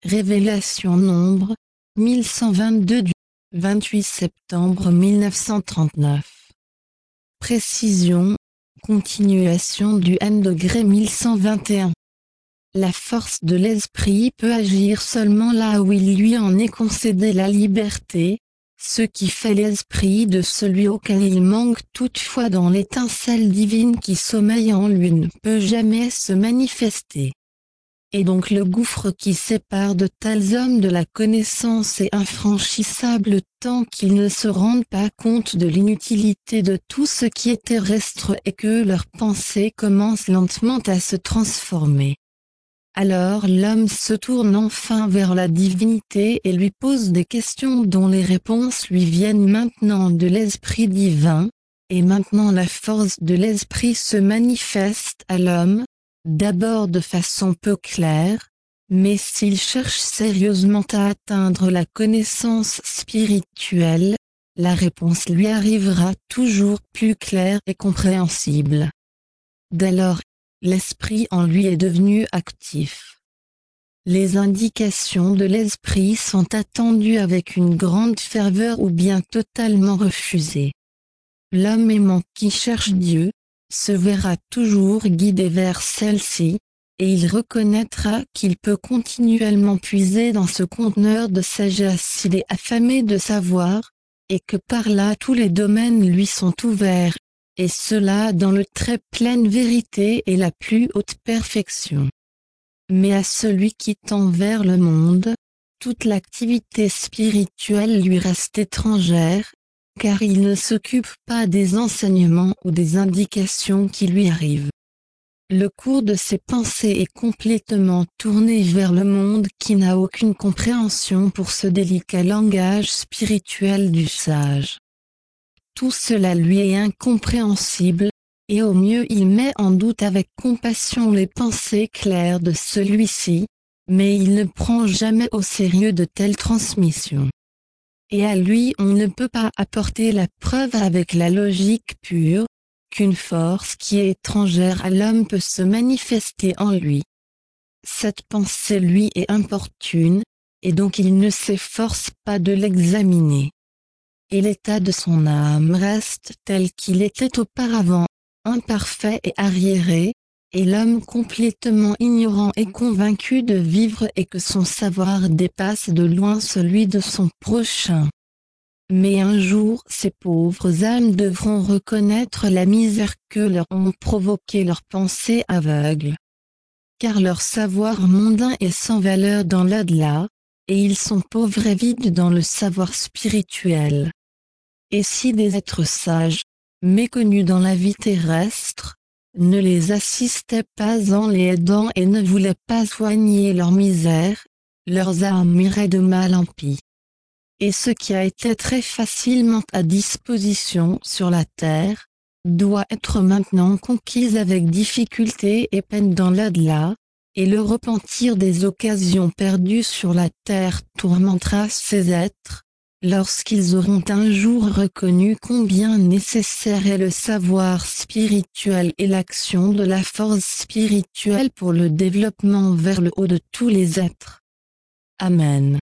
Révélation Nombre, 1122 du 28 septembre 1939. Précision, continuation du n° 1121. La force de l'esprit peut agir seulement là où il lui en est concédé la liberté, ce qui fait l'esprit de celui auquel il manque toutefois dans l'étincelle divine qui sommeille en lui ne peut jamais se manifester. Et donc le gouffre qui sépare de tels hommes de la connaissance est infranchissable tant qu'ils ne se rendent pas compte de l'inutilité de tout ce qui est terrestre et que leur pensée commence lentement à se transformer. Alors l'homme se tourne enfin vers la divinité et lui pose des questions dont les réponses lui viennent maintenant de l'esprit divin, et maintenant la force de l'esprit se manifeste à l'homme, d'abord de façon peu claire, mais s'il cherche sérieusement à atteindre la connaissance spirituelle, la réponse lui arrivera toujours plus claire et compréhensible. Dès lors, l'esprit en lui est devenu actif. Les indications de l'esprit sont attendues avec une grande ferveur ou bien totalement refusées. L'homme aimant qui cherche Dieu se verra toujours guidé vers celle-ci, et il reconnaîtra qu'il peut continuellement puiser dans ce conteneur de sagesse s'il est affamé de savoir, et que par là tous les domaines lui sont ouverts, et cela dans le très pleine vérité et la plus haute perfection. Mais à celui qui tend vers le monde, toute l'activité spirituelle lui reste étrangère, car il ne s'occupe pas des enseignements ou des indications qui lui arrivent. Le cours de ses pensées est complètement tourné vers le monde qui n'a aucune compréhension pour ce délicat langage spirituel du sage. Tout cela lui est incompréhensible, et au mieux il met en doute avec compassion les pensées claires de celui-ci, mais il ne prend jamais au sérieux de telles transmissions. Et à lui on ne peut pas apporter la preuve avec la logique pure, qu'une force qui est étrangère à l'homme peut se manifester en lui. Cette pensée lui est importune, et donc il ne s'efforce pas de l'examiner. Et l'état de son âme reste tel qu'il était auparavant, imparfait et arriéré, et l'homme complètement ignorant et convaincu de vivre et que son savoir dépasse de loin celui de son prochain. Mais un jour ces pauvres âmes devront reconnaître la misère que leur ont provoqué leurs pensées aveugles. Car leur savoir mondain est sans valeur dans l'au-delà, et ils sont pauvres et vides dans le savoir spirituel. Et si des êtres sages, méconnus dans la vie terrestre, ne les assistaient pas en les aidant et ne voulaient pas soigner leur misère, leurs âmes iraient de mal en pis. Et ce qui a été très facilement à disposition sur la terre, doit être maintenant conquis avec difficulté et peine dans l'au-delà, et le repentir des occasions perdues sur la terre tourmentera ces êtres, lorsqu'ils auront un jour reconnu combien nécessaire est le savoir spirituel et l'action de la force spirituelle pour le développement vers le haut de tous les êtres. Amen.